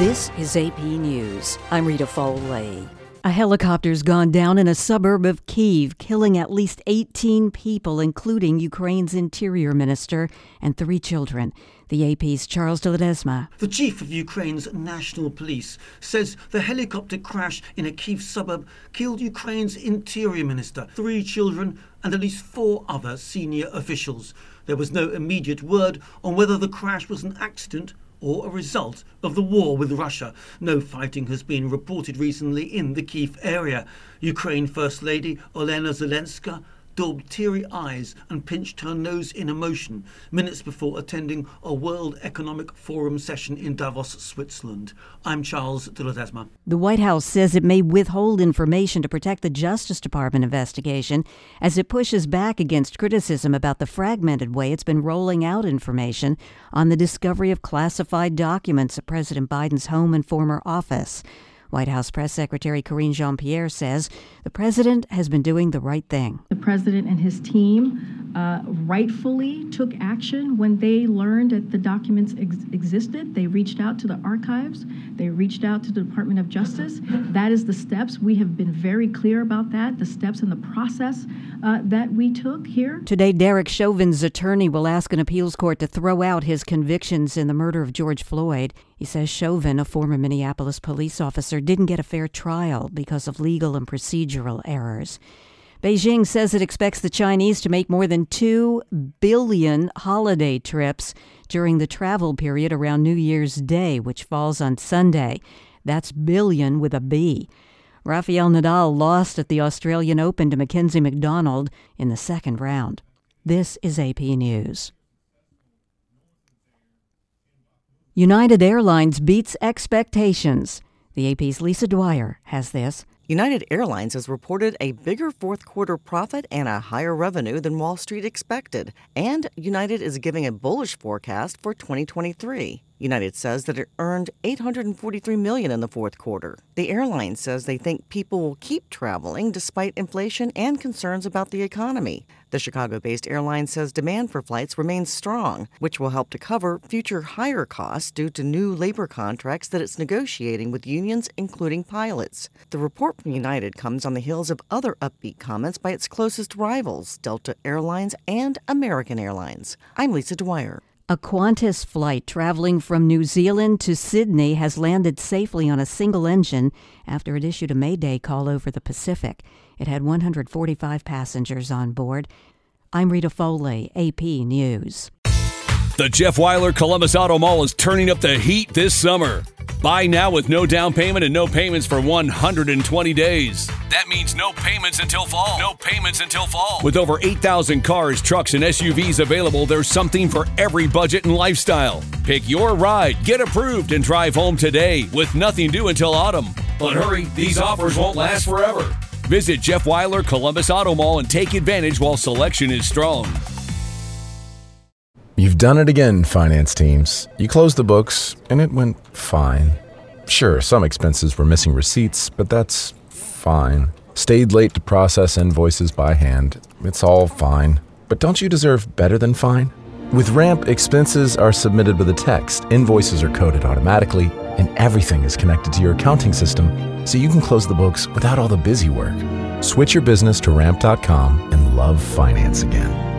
This is AP News. I'm Rita Foley. A helicopter's gone down in a suburb of Kyiv, killing at least 18 people, including Ukraine's interior minister and 3 children. The AP's Charles de Ledesma. The chief of Ukraine's national police says the helicopter crash in a Kyiv suburb killed Ukraine's interior minister, 3 children and at least 4 other senior officials. There was no immediate word on whether the crash was an accident or a result of the war with Russia. No fighting has been reported recently in the Kyiv area. Ukraine First Lady Olena Zelenska daubed teary eyes and pinched her nose in emotion minutes before attending a World Economic Forum session in Davos, Switzerland. I'm Charles de Ledesma. The White House says it may withhold information to protect the Justice Department investigation as it pushes back against criticism about the fragmented way it's been rolling out information on the discovery of classified documents at President Biden's home and former office. White House Press Secretary Karine Jean-Pierre says the president has been doing the right thing. The president and his team rightfully took action when they learned that the documents existed. They reached out to the archives. They reached out to the Department of Justice. That is the steps. We have been very clear about that, the steps and the process that we took here. Today, Derek Chauvin's attorney will ask an appeals court to throw out his convictions in the murder of George Floyd. He says Chauvin, a former Minneapolis police officer, didn't get a fair trial because of legal and procedural errors. Beijing says it expects the Chinese to make more than 2 billion holiday trips during the travel period around New Year's Day, which falls on Sunday. That's billion with a B. Rafael Nadal lost at the Australian Open to Mackenzie McDonald in the second round. This is AP News. United Airlines beats expectations. The AP's Lisa Dwyer has this. United Airlines has reported a bigger fourth quarter profit and a higher revenue than Wall Street expected. And United is giving a bullish forecast for 2023. United says that it earned $843 million in the fourth quarter. The airline says they think people will keep traveling despite inflation and concerns about the economy. The Chicago-based airline says demand for flights remains strong, which will help to cover future higher costs due to new labor contracts that it's negotiating with unions, including pilots. The report from United comes on the heels of other upbeat comments by its closest rivals, Delta Airlines and American Airlines. I'm Lisa Dwyer. A Qantas flight traveling from New Zealand to Sydney has landed safely on a single engine after it issued a Mayday call over the Pacific. It had 145 passengers on board. I'm Rita Foley, AP News. The Jeff Weiler Columbus Auto Mall is turning up the heat this summer. Buy now with no down payment and no payments for 120 days. That means no payments until fall. No payments until fall. With over 8,000 cars, trucks, and SUVs available, there's something for every budget and lifestyle. Pick your ride, get approved, and drive home today with nothing due until autumn. But hurry, these offers won't last forever. Visit Jeff Weiler Columbus Auto Mall and take advantage while selection is strong. You've done it again, finance teams. You closed the books, and it went fine. Sure, some expenses were missing receipts, but that's fine. Stayed late to process invoices by hand. It's all fine. But don't you deserve better than fine? With Ramp, expenses are submitted with a text, invoices are coded automatically, and everything is connected to your accounting system, so you can close the books without all the busy work. Switch your business to Ramp.com and love finance again.